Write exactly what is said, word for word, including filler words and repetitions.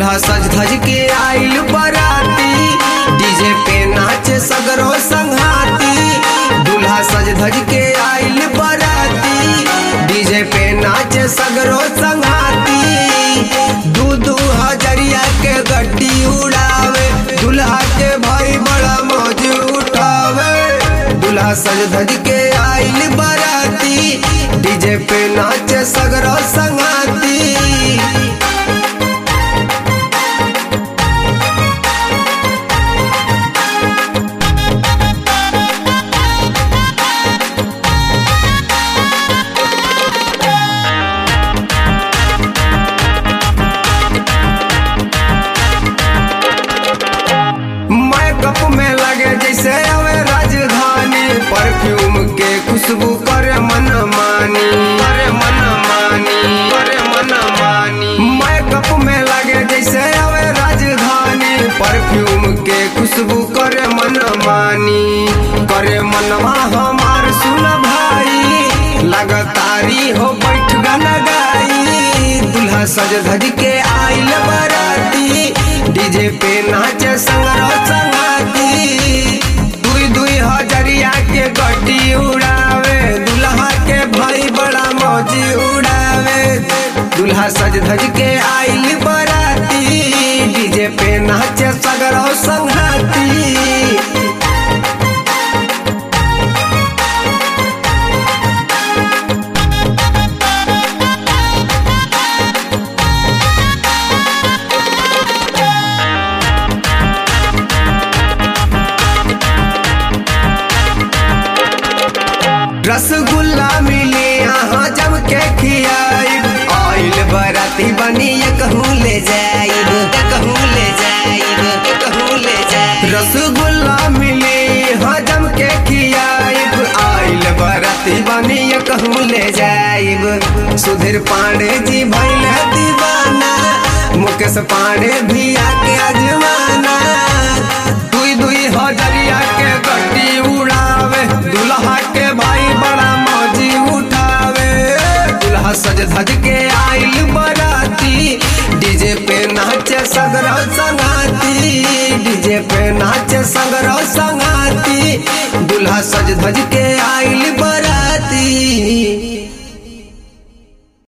दूल्हा सज धज के आइल बराती, डीजे पे नाचे सगरो संघाती। दूल्हा सज धज के आइल बराती, डीजे पे नाचे सगरो संघाती। दू दू हजरिया के गड्डी उड़ावे, दूल्हा के भाई बड़ा मौज उठावे। दूल्हा सज धज के आइल बराती, डीजे पे नाचे सगरो संघाती। मेकअप में लगे जैसे आवे राजधानी, परफ्यूम के खुशबू करे मन मानी, करे मन मानी, करे मन मानी। मेकअप में लगे जैसे आवे राजधानी, परफ्यूम के खुशबू करे मन मानी। करे मनवा हमार सुन भाई, लगातारी हो बैठ गाना गाई। दूल्हा सज धज के आइल बराती, डीजे पे नाचे संगरो संगाती। दुई दुई हजरिया के गड्डी उड़ावे, दूल्हा के भाई बड़ा मौजी उड़ावे। दूल्हा सज धज के आइल बराती, डीजे पे नाचे सगरो संगाती। रसगुल्ला मिले यहाँ जम के खियाइब, आइल बराती बनी ये कहूँ ले जाइब, ये कहूँ ले जाइब, ये कहूँ ले जाइब। रसगुल्ला मिले यहाँ जम के खियाइब, आइल बराती बनी ये कहूँ ले जाइब। सुधीर पांडे जी भइल दीवाना, मुकेश पांडे भी आके आजमाना। दुई दुई हजरिया के गड्डी उड़ावे, दूल्हा के भाई बड़ा मौजी उठावे। दूल्हा सज धज के आइल बराती, डीजे पे नाचे सगरो संगाती, डीजे पे नाचे सगरो संगाती। दूल्हा सज धज के आइल बराती।